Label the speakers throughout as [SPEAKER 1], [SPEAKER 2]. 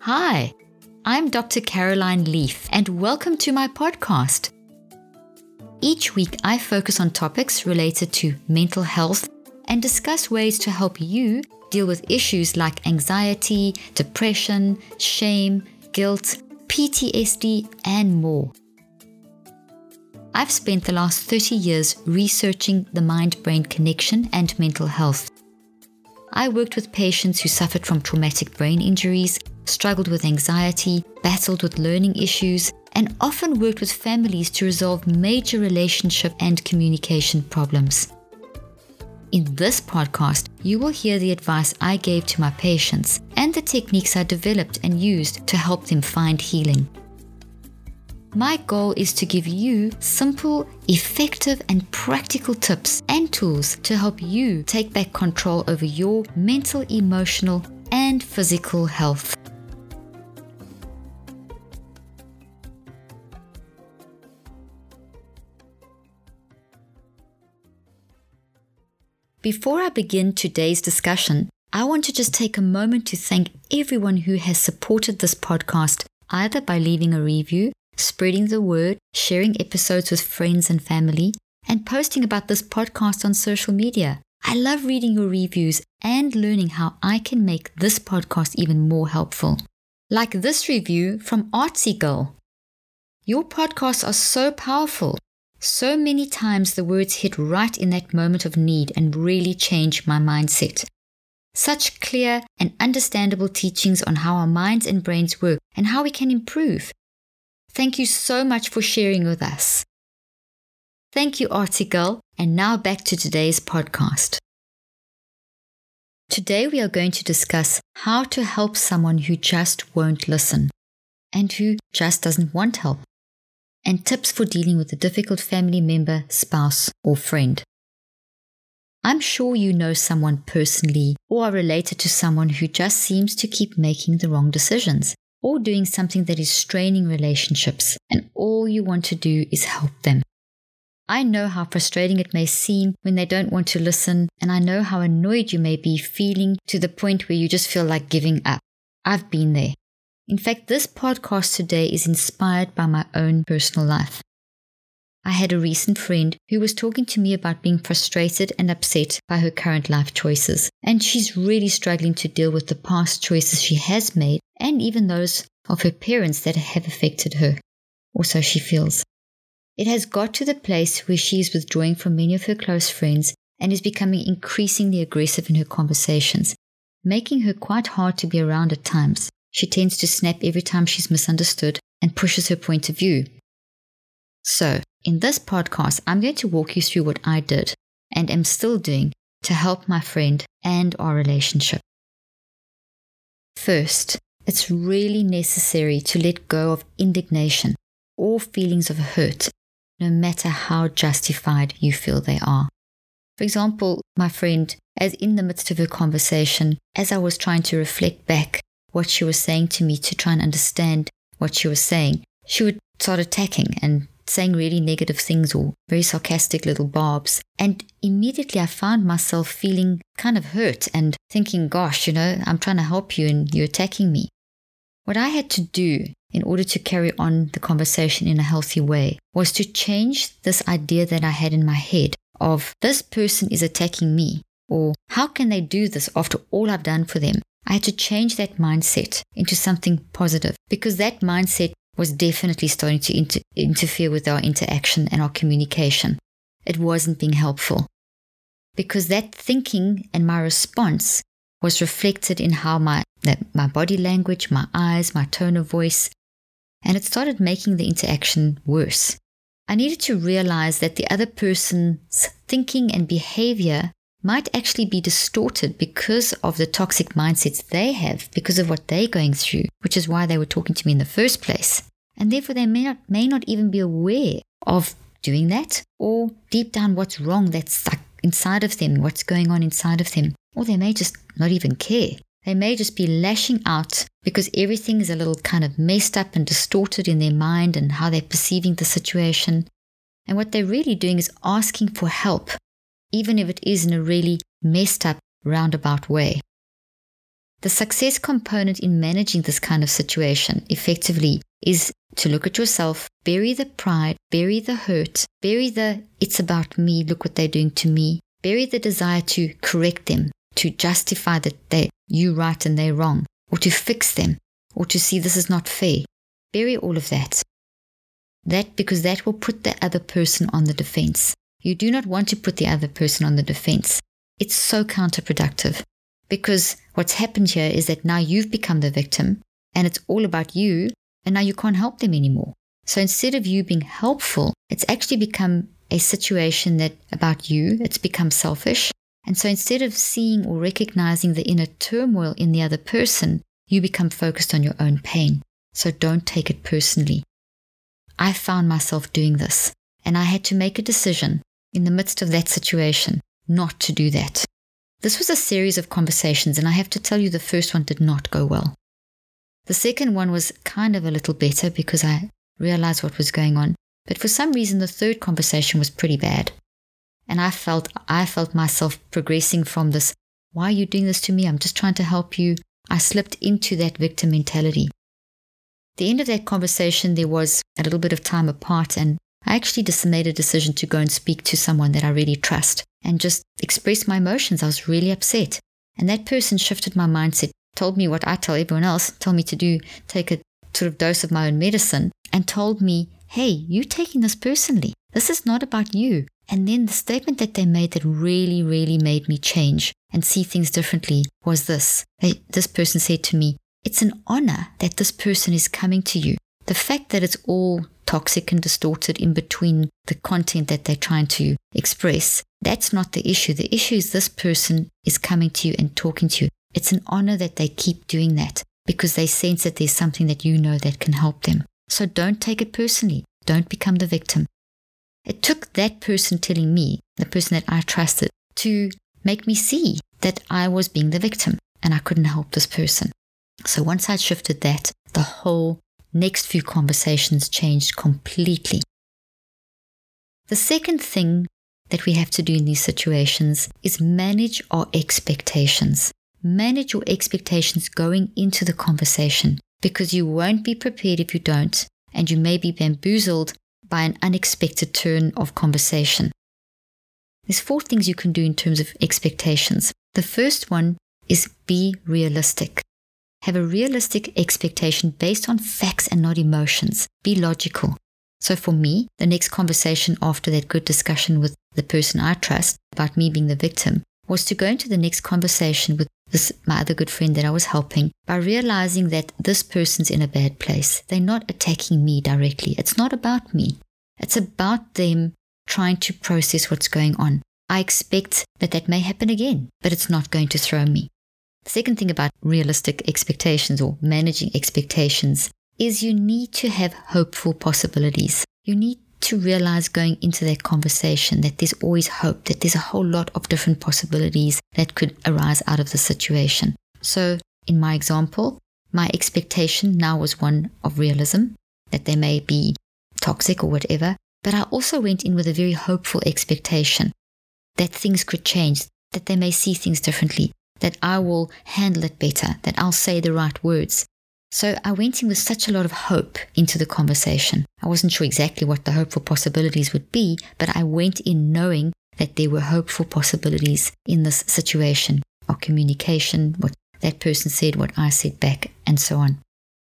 [SPEAKER 1] Hi, I'm Dr. Caroline Leaf, and welcome to my podcast. Each week, I focus on topics related to mental health and discuss ways to help you deal with issues like anxiety, depression, shame, guilt, PTSD, and more. I've spent the last 30 years researching the mind-brain connection and mental health. I worked with patients who suffered from traumatic brain injuries, struggled with anxiety, battled with learning issues, and often worked with families to resolve major relationship and communication problems. In this podcast, you will hear the advice I gave to my patients and the techniques I developed and used to help them find healing. My goal is to give you simple, effective, and practical tips and tools to help you take back control over your mental, emotional, and physical health. Before I begin today's discussion, I want to just take a moment to thank everyone who has supported this podcast, either by leaving a review, spreading the word, sharing episodes with friends and family, and posting about this podcast on social media. I love reading your reviews and learning how I can make this podcast even more helpful. Like this review from Artsy Girl. Your podcasts are so powerful. So many times the words hit right in that moment of need and really change my mindset. Such clear and understandable teachings on how our minds and brains work and how we can improve. Thank you so much for sharing with us. Thank you, Artsy Girl. And now back to today's podcast. Today we are going to discuss how to help someone who just won't listen and who just doesn't want help, and tips for dealing with a difficult family member, spouse, or friend. I'm sure you know someone personally or are related to someone who just seems to keep making the wrong decisions or doing something that is straining relationships, and all you want to do is help them. I know how frustrating it may seem when they don't want to listen, and I know how annoyed you may be feeling to the point where you just feel like giving up. I've been there. In fact, this podcast today is inspired by my own personal life. I had a recent friend who was talking to me about being frustrated and upset by her current life choices, and she's really struggling to deal with the past choices she has made and even those of her parents that have affected her, or so she feels. It has got to the place where she is withdrawing from many of her close friends and is becoming increasingly aggressive in her conversations, making her quite hard to be around at times. She tends to snap every time she's misunderstood and pushes her point of view. So, in this podcast, I'm going to walk you through what I did and am still doing to help my friend and our relationship. First, it's really necessary to let go of indignation or feelings of hurt, no matter how justified you feel they are. For example, my friend, as in the midst of her conversation, as I was trying to reflect back what she was saying to me to try and understand what she was saying, she would start attacking and saying really negative things or very sarcastic little barbs. And immediately I found myself feeling kind of hurt and thinking, gosh, I'm trying to help you and you're attacking me. What I had to do in order to carry on the conversation in a healthy way was to change this idea that I had in my head of this person is attacking me, or how can they do this after all I've done for them? I had to change that mindset into something positive, because that mindset was definitely starting to interfere with our interaction and our communication. It wasn't being helpful, because that thinking and my response was reflected in how my body language, my eyes, my tone of voice, and it started making the interaction worse. I needed to realize that the other person's thinking and behavior might actually be distorted because of the toxic mindsets they have, because of what they're going through, which is why they were talking to me in the first place. And therefore they may not even be aware of doing that, or deep down what's wrong that's stuck inside of them, what's going on inside of them. Or they may just not even care. They may just be lashing out because everything is a little kind of messed up and distorted in their mind and how they're perceiving the situation. And what they're really doing is asking for help, even if it is in a really messed up, roundabout way. The success component in managing this kind of situation effectively is to look at yourself, bury the pride, bury the hurt, bury the it's about me, look what they're doing to me, bury the desire to correct them, to justify that you right and they're wrong, or to fix them, or to see this is not fair. Bury all of that. Because that will put the other person on the defense. You do not want to put the other person on the defense. It's so counterproductive. Because what's happened here is that now you've become the victim and it's all about you, and now you can't help them anymore. So instead of you being helpful, it's actually become a situation that about you, it's become selfish. And so instead of seeing or recognizing the inner turmoil in the other person, you become focused on your own pain. So don't take it personally. I found myself doing this, and I had to make a decision in the midst of that situation not to do that. This was a series of conversations, and I have to tell you the first one did not go well. The second one was kind of a little better because I realized what was going on. But for some reason, the third conversation was pretty bad. And I felt myself progressing from this, why are you doing this to me? I'm just trying to help you. I slipped into that victim mentality. At the end of that conversation, there was a little bit of time apart, and I actually just made a decision to go and speak to someone that I really trust and just express my emotions. I was really upset. And that person shifted my mindset, told me what I tell everyone else, told me to do, take a sort of dose of my own medicine, and told me, hey, you're taking this personally. This is not about you. And then the statement that they made that really, really made me change and see things differently was this. This person said to me, it's an honor that this person is coming to you. The fact that it's all toxic and distorted in between the content that they're trying to express, that's not the issue. The issue is this person is coming to you and talking to you. It's an honor that they keep doing that because they sense that there's something that you know that can help them. So don't take it personally. Don't become the victim. It took that person telling me, the person that I trusted, to make me see that I was being the victim and I couldn't help this person. So once I shifted that, the whole next few conversations changed completely. The second thing that we have to do in these situations is manage our expectations. Manage your expectations going into the conversation because you won't be prepared if you don't, and you may be bamboozled by an unexpected turn of conversation. There's 4 things you can do in terms of expectations. The first one is be realistic. Have a realistic expectation based on facts and not emotions. Be logical. So for me, the next conversation after that good discussion with the person I trust about me being the victim was to go into the next conversation with my other good friend that I was helping by realizing that this person's in a bad place. They're not attacking me directly. It's not about me. It's about them trying to process what's going on. I expect that may happen again, but it's not going to throw me. The second thing about realistic expectations or managing expectations is you need to have hopeful possibilities. You need to realize going into that conversation that there's always hope, that there's a whole lot of different possibilities that could arise out of the situation. So in my example, my expectation now was one of realism, that they may be toxic or whatever, but I also went in with a very hopeful expectation that things could change, that they may see things differently, that I will handle it better, that I'll say the right words. So I went in with such a lot of hope into the conversation. I wasn't sure exactly what the hopeful possibilities would be, but I went in knowing that there were hopeful possibilities in this situation, our communication, what that person said, what I said back, and so on.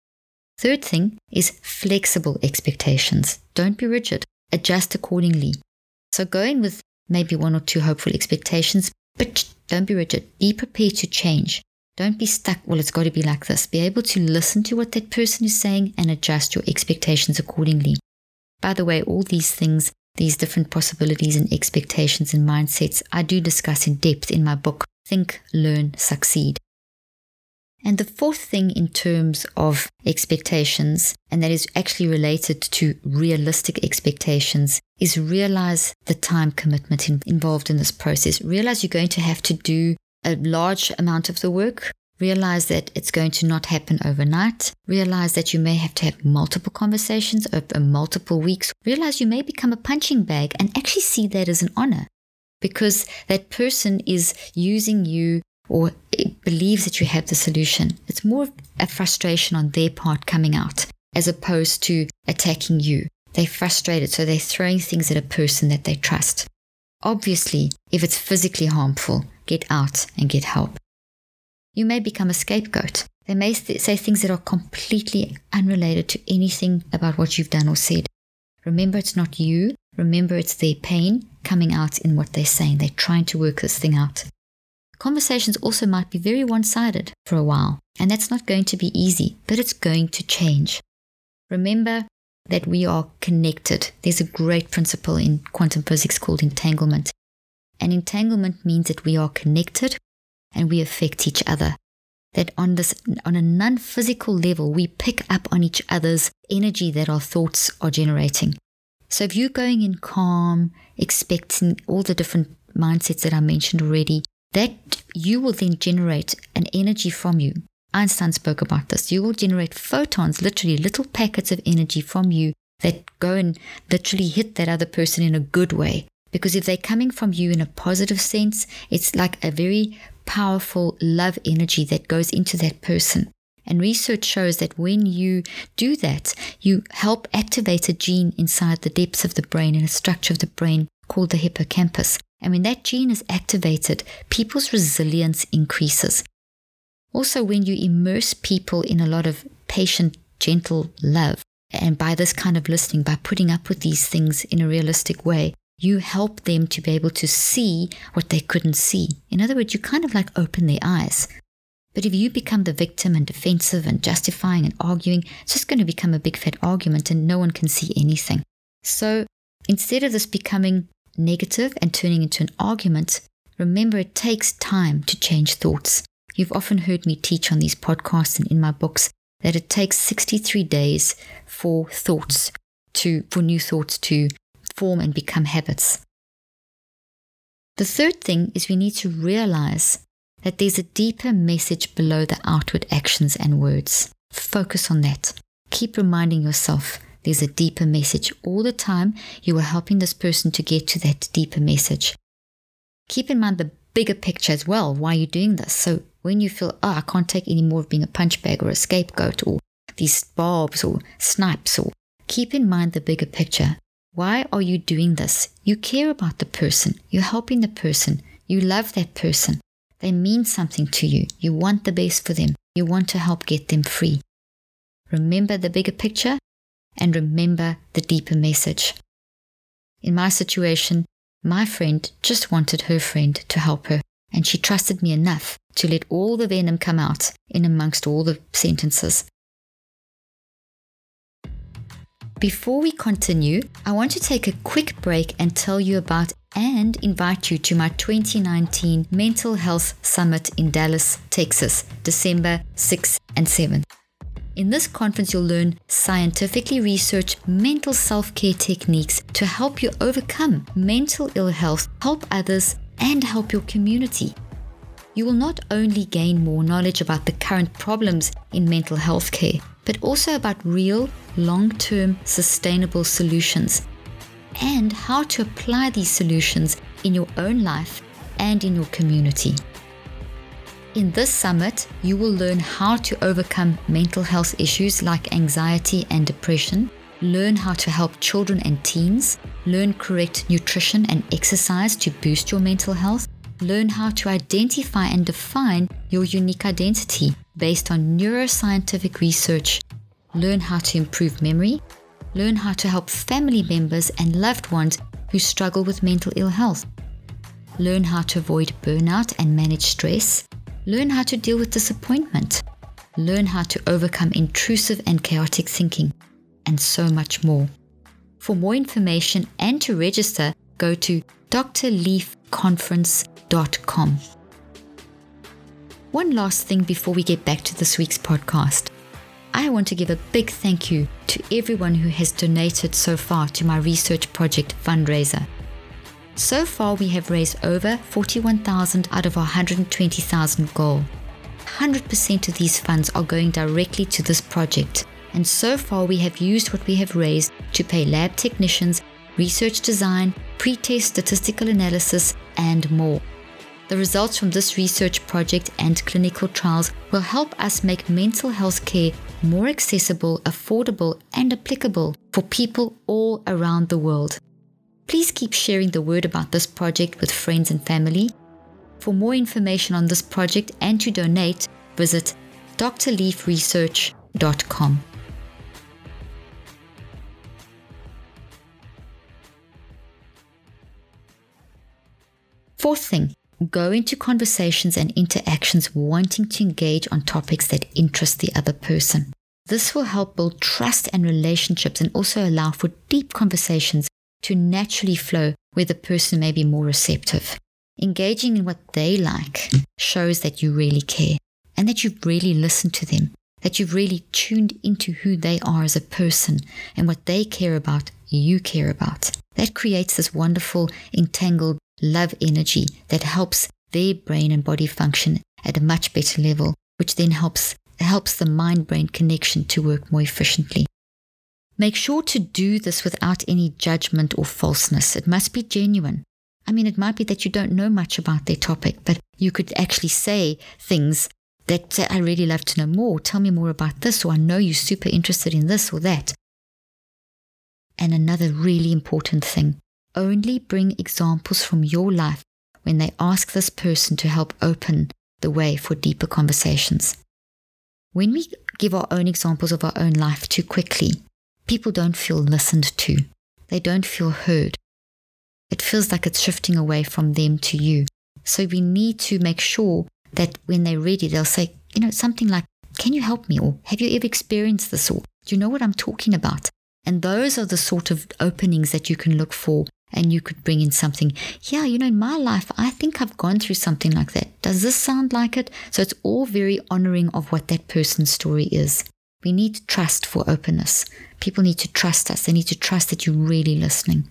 [SPEAKER 1] Third thing is flexible expectations. Don't be rigid. Adjust accordingly. So go in with maybe 1 or 2 hopeful expectations, but don't be rigid. Be prepared to change. Don't be stuck, well, it's got to be like this. Be able to listen to what that person is saying and adjust your expectations accordingly. By the way, all these things, these different possibilities and expectations and mindsets, I do discuss in depth in my book, Think, Learn, Succeed. And the fourth thing in terms of expectations, and that is actually related to realistic expectations, is realize the time commitment involved in this process. Realize you're going to have to do a large amount of the work. Realize that it's going to not happen overnight. Realize that you may have to have multiple conversations over multiple weeks. Realize you may become a punching bag and actually see that as an honor because that person is using you or it believes that you have the solution. It's more of a frustration on their part coming out as opposed to attacking you. They're frustrated, so they're throwing things at a person that they trust. Obviously, if it's physically harmful, get out and get help. You may become a scapegoat. They may say things that are completely unrelated to anything about what you've done or said. Remember, it's not you. Remember, it's their pain coming out in what they're saying. They're trying to work this thing out. Conversations also might be very one-sided for a while, and that's not going to be easy, but it's going to change. Remember that we are connected. There's a great principle in quantum physics called entanglement. And entanglement means that we are connected and we affect each other. That on a non-physical level, we pick up on each other's energy that our thoughts are generating. So if you're going in calm, expecting all the different mindsets that I mentioned already, that you will then generate an energy from you. Einstein spoke about this. You will generate photons, literally little packets of energy from you that go and literally hit that other person in a good way. Because if they're coming from you in a positive sense, it's like a very powerful love energy that goes into that person. And research shows that when you do that, you help activate a gene inside the depths of the brain, in a structure of the brain called the hippocampus. And when that gene is activated, people's resilience increases. Also, when you immerse people in a lot of patient, gentle love, and by this kind of listening, by putting up with these things in a realistic way, you help them to be able to see what they couldn't see. In other words, you kind of like open their eyes. But if you become the victim and defensive and justifying and arguing, it's just going to become a big fat argument and no one can see anything. So instead of this becoming negative and turning into an argument, remember it takes time to change thoughts. You've often heard me teach on these podcasts and in my books that it takes 63 days for new thoughts to form and become habits. The third thing is we need to realize that there's a deeper message below the outward actions and words. Focus on that. Keep reminding yourself there's a deeper message. All the time you are helping this person to get to that deeper message. Keep in mind the bigger picture as well, why you're doing this. So when you feel, I can't take any more of being a punch bag or a scapegoat or these barbs or snipes, or keep in mind the bigger picture. Why are you doing this? You care about the person. You're helping the person. You love that person. They mean something to you. You want the best for them. You want to help get them free. Remember the bigger picture and remember the deeper message. In my situation, my friend just wanted her friend to help her, and she trusted me enough to let all the venom come out in amongst all the sentences. Before we continue, I want to take a quick break and tell you about and invite you to my 2019 Mental Health Summit in Dallas, Texas, December 6th and 7th. In this conference, you'll learn scientifically researched mental self-care techniques to help you overcome mental ill health, help others, and help your community. You will not only gain more knowledge about the current problems in mental health care, but also about real, long-term, sustainable solutions and how to apply these solutions in your own life and in your community. In this summit, you will learn how to overcome mental health issues like anxiety and depression, learn how to help children and teens, learn correct nutrition and exercise to boost your mental health, learn how to identify and define your unique identity based on neuroscientific research, learn how to improve memory, learn how to help family members and loved ones who struggle with mental ill health, learn how to avoid burnout and manage stress, learn how to deal with disappointment, learn how to overcome intrusive and chaotic thinking, and so much more. For more information and to register, go to drleafconference.com. One last thing before we get back to this week's podcast. I want to give a big thank you to everyone who has donated so far to my research project fundraiser. So far, we have raised over $41,000 out of our $120,000 goal. 100% of these funds are going directly to this project, and so far we have used what we have raised to pay lab technicians, research design, pre-test statistical analysis, and more. The results from this research project and clinical trials will help us make mental health care more accessible, affordable, and applicable for people all around the world. Please keep sharing the word about this project with friends and family. For more information on this project and to donate, visit drleafresearch.com. Fourth thing, go into conversations and interactions wanting to engage on topics that interest the other person. This will help build trust and relationships and also allow for deep conversations to naturally flow where the person may be more receptive. Engaging in what they like shows that you really care and that you've really listened to them, that you've really tuned into who they are as a person and what they care about, you care about. That creates this wonderful, entangled love energy that helps their brain and body function at a much better level, which then helps the mind-brain connection to work more efficiently. Make sure to do this without any judgment or falseness. It must be genuine. I mean, it might be that you don't know much about their topic, but you could actually say things that say, I really love to know more. Tell me more about this, or I know you're super interested in this or that. And another really important thing, only bring examples from your life when they ask this person to help open the way for deeper conversations. When we give our own examples of our own life too quickly, people don't feel listened to. They don't feel heard. It feels like it's shifting away from them to you. So we need to make sure that when they're ready, they'll say, something like, can you help me? Or have you ever experienced this? Or do you know what I'm talking about? And those are the sort of openings that you can look for. And you could bring in something, in my life, I think I've gone through something like that. Does this sound like it? So it's all very honoring of what that person's story is. We need trust for openness. People need to trust us. They need to trust that you're really listening.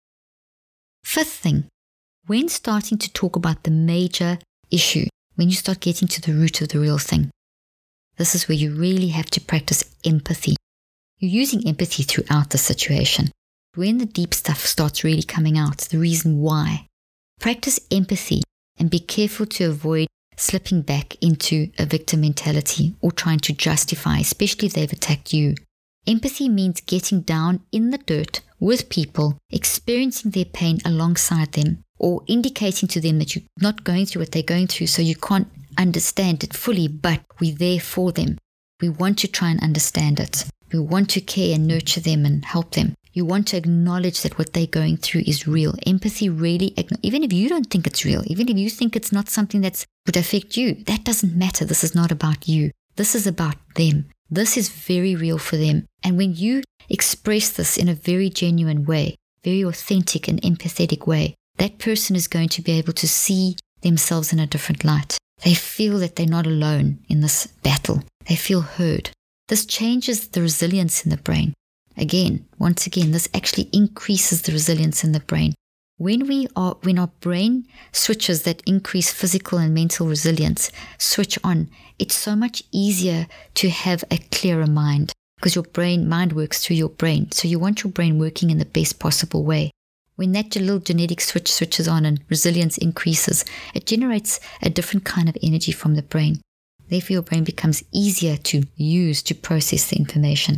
[SPEAKER 1] Fifth thing, when starting to talk about the major issue, when you start getting to the root of the real thing, this is where you really have to practice empathy. You're using empathy throughout the situation. When the deep stuff starts really coming out, the reason why, practice empathy and be careful to avoid slipping back into a victim mentality or trying to justify, especially if they've attacked you. Empathy means getting down in the dirt with people, experiencing their pain alongside them, or indicating to them that you're not going through what they're going through, so you can't understand it fully, but we're there for them. We want to try and understand it. We want to care and nurture them and help them. You want to acknowledge that what they're going through is real. Empathy really, even if you don't think it's real, even if you think it's not something that would affect you, that doesn't matter. This is not about you. This is about them. This is very real for them. And when you express this in a very genuine way, very authentic and empathetic way, that person is going to be able to see themselves in a different light. They feel that they're not alone in this battle. They feel heard. This changes the resilience in the brain. Once again, this actually increases the resilience in the brain. When our brain switches that increase physical and mental resilience switch on, it's so much easier to have a clearer mind because your mind works through your brain. So you want your brain working in the best possible way. When that little genetic switch switches on and resilience increases, it generates a different kind of energy from the brain. Therefore, your brain becomes easier to use to process the information.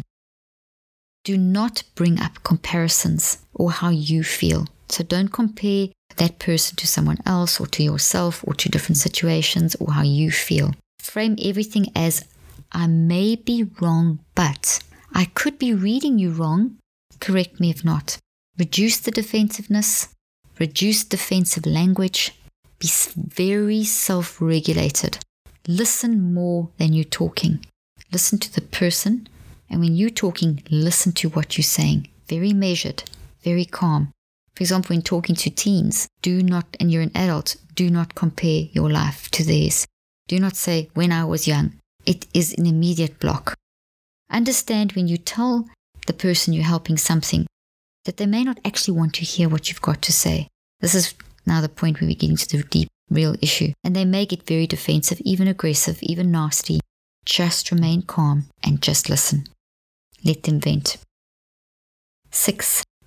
[SPEAKER 1] Do not bring up comparisons or how you feel. So don't compare that person to someone else or to yourself or to different situations or how you feel. Frame everything as, I may be wrong, but I could be reading you wrong. Correct me if not. Reduce the defensiveness. Reduce defensive language. Be very self-regulated. Listen more than you're talking. Listen to the person. And when you're talking, listen to what you're saying. Very measured, very calm. For example, when talking to teens, and you're an adult, do not compare your life to theirs. Do not say, when I was young. It is an immediate block. Understand when you tell the person you're helping something that they may not actually want to hear what you've got to say. This is now the point where we get into the deep, real issue. And they may get very defensive, even aggressive, even nasty. Just remain calm and just listen. Let them vent. 6.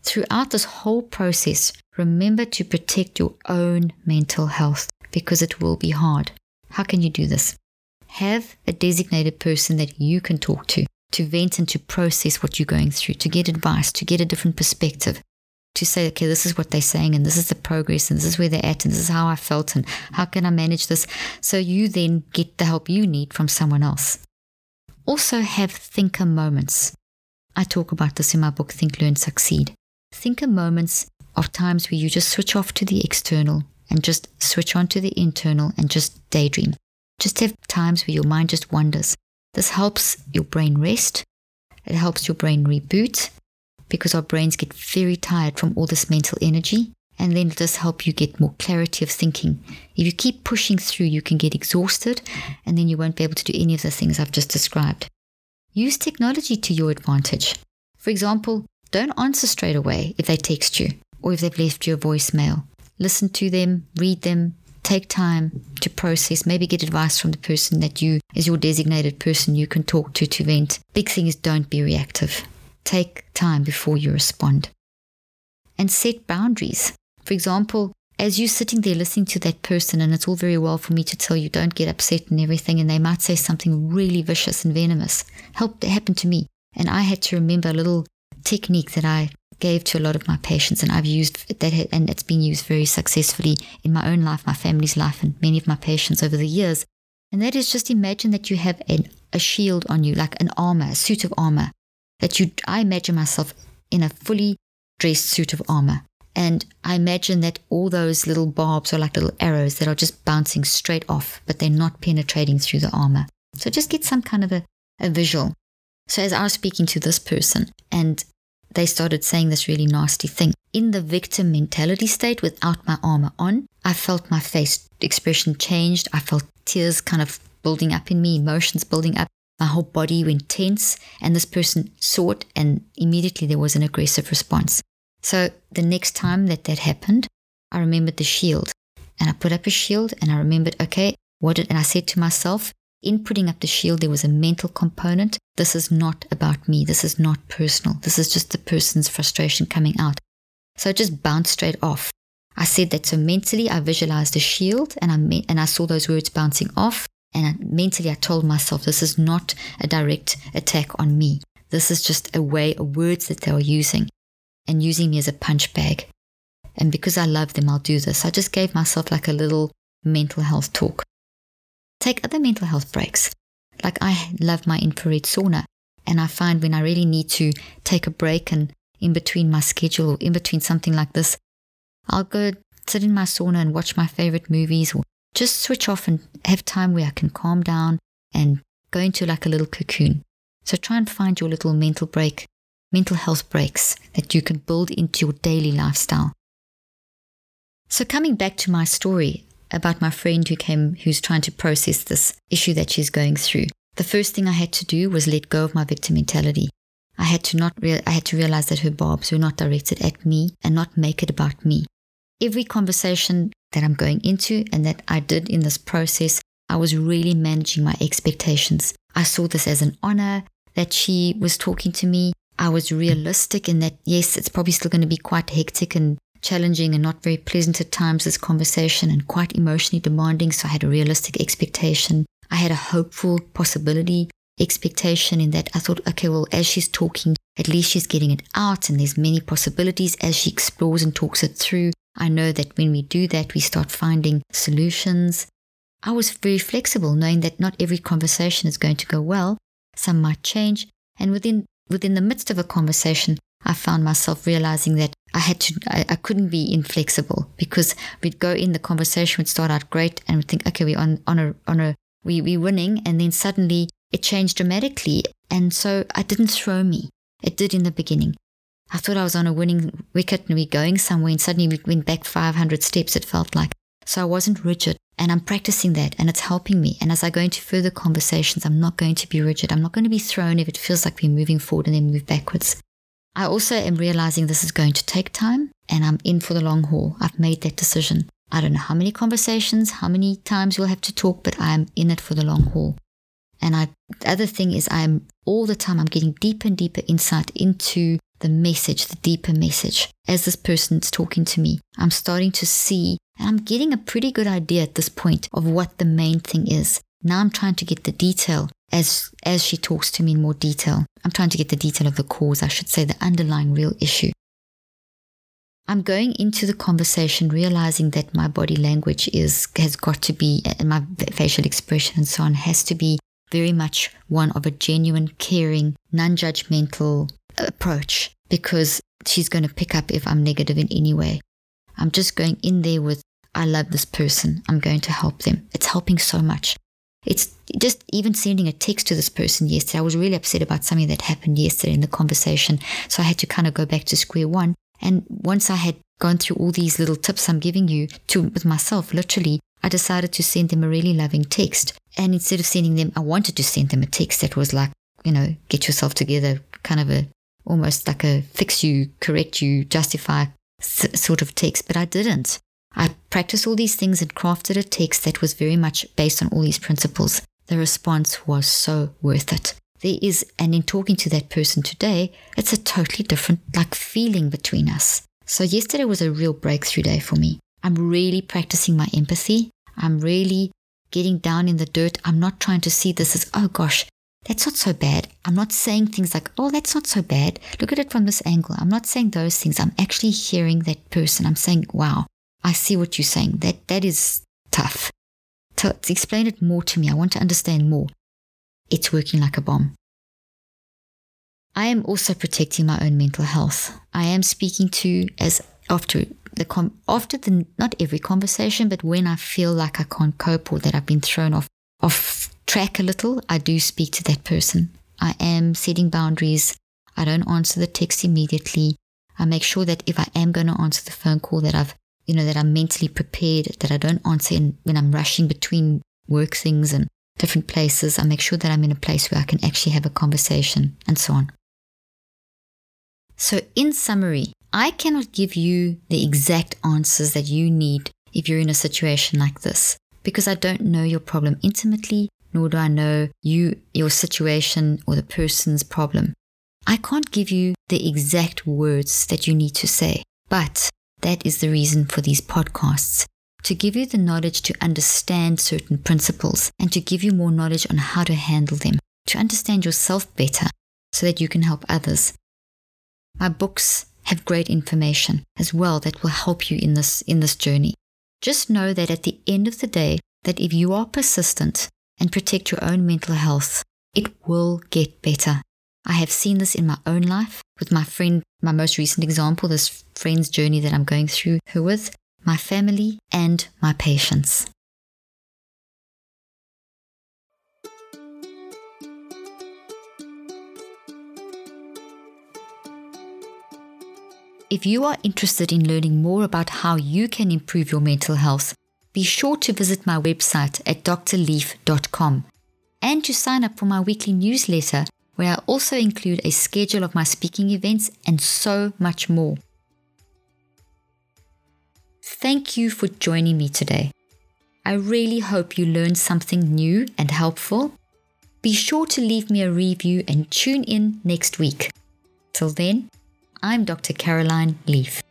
[SPEAKER 1] throughout this whole process, remember to protect your own mental health because it will be hard. How can you do this? Have a designated person that you can talk to vent and to process what you're going through, to get advice, to get a different perspective, to say, okay, this is what they're saying and this is the progress and this is where they're at and this is how I felt and how can I manage this? So you then get the help you need from someone else. Also have thinker moments. I talk about this in my book, Think, Learn, Succeed. Thinker moments are times where you just switch off to the external and just switch on to the internal and just daydream. Just have times where your mind just wanders. This helps your brain rest. It helps your brain reboot because our brains get very tired from all this mental energy. And then it does help you get more clarity of thinking. If you keep pushing through, you can get exhausted and then you won't be able to do any of the things I've just described. Use technology to your advantage. For example, don't answer straight away if they text you or if they've left you a voicemail. Listen to them, read them, take time to process, maybe get advice from the person that is your designated person you can talk to vent. Big thing is don't be reactive. Take time before you respond. And set boundaries. For example, as you're sitting there listening to that person, and it's all very well for me to tell you don't get upset and everything, and they might say something really vicious and venomous. It happened to me. And I had to remember a little technique that I gave to a lot of my patients, and I've used that, and it's been used very successfully in my own life, my family's life, and many of my patients over the years. And that is just imagine that you have a shield on you, like an armor, a suit of armor. I imagine myself in a fully dressed suit of armor. And I imagine that all those little barbs are like little arrows that are just bouncing straight off, but they're not penetrating through the armor. So just get some kind of a visual. So as I was speaking to this person, and they started saying this really nasty thing, in the victim mentality state without my armor on, I felt my face expression changed. I felt tears kind of building up in me, emotions building up. My whole body went tense, and this person saw it, and immediately there was an aggressive response. So the next time that happened, I remembered the shield, and I put up a shield, and I remembered, okay, and I said to myself, in putting up the shield, there was a mental component. This is not about me. This is not personal. This is just the person's frustration coming out. So it just bounced straight off. I said that, so mentally I visualized the shield, and I saw those words bouncing off, and mentally I told myself, this is not a direct attack on me. This is just a way of words that they are using, and using me as a punch bag. And because I love them, I'll do this. I just gave myself like a little mental health talk. Take other mental health breaks. Like I love my infrared sauna, and I find when I really need to take a break and in between my schedule or in between something like this, I'll go sit in my sauna and watch my favorite movies or just switch off and have time where I can calm down and go into like a little cocoon. So try and find your little mental health breaks that you can build into your daily lifestyle. So coming back to my story about my friend who's trying to process this issue that she's going through. The first thing I had to do was let go of my victim mentality. I had to realize that her barbs were not directed at me and not make it about me. Every conversation that I'm going into and that I did in this process, I was really managing my expectations. I saw this as an honor that she was talking to me. I was realistic in that, yes, it's probably still going to be quite hectic and challenging and not very pleasant at times, this conversation, and quite emotionally demanding. So I had a realistic expectation. I had a hopeful possibility expectation in that I thought, okay, well, as she's talking, at least she's getting it out and there's many possibilities as she explores and talks it through. I know that when we do that, we start finding solutions. I was very flexible, knowing that not every conversation is going to go well. Some might change. And within the midst of a conversation, I found myself realizing that I couldn't be inflexible, because we'd go in, the conversation would start out great and we'd think, okay, we're winning, and then suddenly it changed dramatically. And so it didn't throw me. It did in the beginning. I thought I was on a winning wicket and we're going somewhere, and suddenly we went back 500 steps, it felt like. So I wasn't rigid, and I'm practicing that, and it's helping me. And as I go into further conversations, I'm not going to be rigid. I'm not going to be thrown if it feels like we're moving forward and then move backwards. I also am realizing this is going to take time, and I'm in for the long haul. I've made that decision. I don't know how many conversations, how many times we'll have to talk, but I'm in it for the long haul. And the other thing is, all the time I'm getting deeper and deeper insight into the message, the deeper message. As this person's talking to me, I'm starting to see, and I'm getting a pretty good idea at this point of what the main thing is. Now I'm trying to get the detail as she talks to me in more detail. I'm trying to get the detail of the cause, I should say, the underlying real issue. I'm going into the conversation realizing that my body language has got to be, and my facial expression and so on, has to be very much one of a genuine, caring, non-judgmental approach, because she's going to pick up if I'm negative in any way. I'm just going in there with, I love this person. I'm going to help them. It's helping so much. It's just even sending a text to this person yesterday. I was really upset about something that happened yesterday in the conversation. So I had to kind of go back to square one. And once I had gone through all these little tips I'm giving you with myself, literally, I decided to send them a really loving text. And instead of sending them, I wanted to send them a text that was like, get yourself together, kind of almost like a fix you, correct you, justify sort of text. But I didn't. I practiced all these things and crafted a text that was very much based on all these principles. The response was so worth it. And in talking to that person today, it's a totally different feeling between us. So yesterday was a real breakthrough day for me. I'm really practicing my empathy. I'm really getting down in the dirt. I'm not trying to see this as, oh gosh, that's not so bad. I'm not saying things like, oh, that's not so bad. Look at it from this angle. I'm not saying those things. I'm actually hearing that person. I'm saying, wow, I see what you're saying. That is tough. To explain it more to me, I want to understand more. It's working like a bomb. I am also protecting my own mental health. I am speaking to, as after the not every conversation, but when I feel like I can't cope or that I've been thrown off track a little, I do speak to that person. I am setting boundaries. I don't answer the text immediately. I make sure that if I am going to answer the phone call that I'm mentally prepared, that I don't answer when I'm rushing between work things and different places. I make sure that I'm in a place where I can actually have a conversation and so on. So in summary, I cannot give you the exact answers that you need if you're in a situation like this, because I don't know your problem intimately, nor do I know your situation or the person's problem. I can't give you the exact words that you need to say, but that is the reason for these podcasts, to give you the knowledge to understand certain principles and to give you more knowledge on how to handle them, to understand yourself better so that you can help others. My books have great information as well that will help you in this journey. Just know that at the end of the day, that if you are persistent and protect your own mental health, it will get better. I have seen this in my own life with my friend, my most recent example, this friend's journey that I'm going through her with, my family and my patients. If you are interested in learning more about how you can improve your mental health, be sure to visit my website at drleaf.com and to sign up for my weekly newsletter, where I also include a schedule of my speaking events and so much more. Thank you for joining me today. I really hope you learned something new and helpful. Be sure to leave me a review and tune in next week. Till then, I'm Dr. Caroline Leaf.